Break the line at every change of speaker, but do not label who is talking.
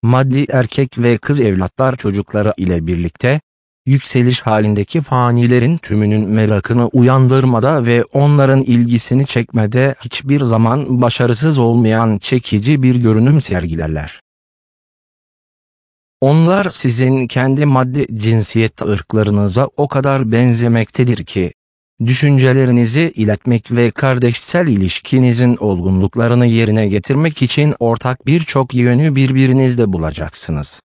maddi erkek ve kız evlatlar çocukları ile birlikte, yükseliş halindeki fanilerin tümünün merakını uyandırmada ve onların ilgisini çekmede hiçbir zaman başarısız olmayan çekici bir görünüm sergilerler. Onlar sizin kendi maddi cinsiyet ırklarınıza o kadar benzemektedir ki, düşüncelerinizi iletmek ve kardeşsel ilişkinizin olgunluklarını yerine getirmek için ortak birçok yönü birbirinizde bulacaksınız.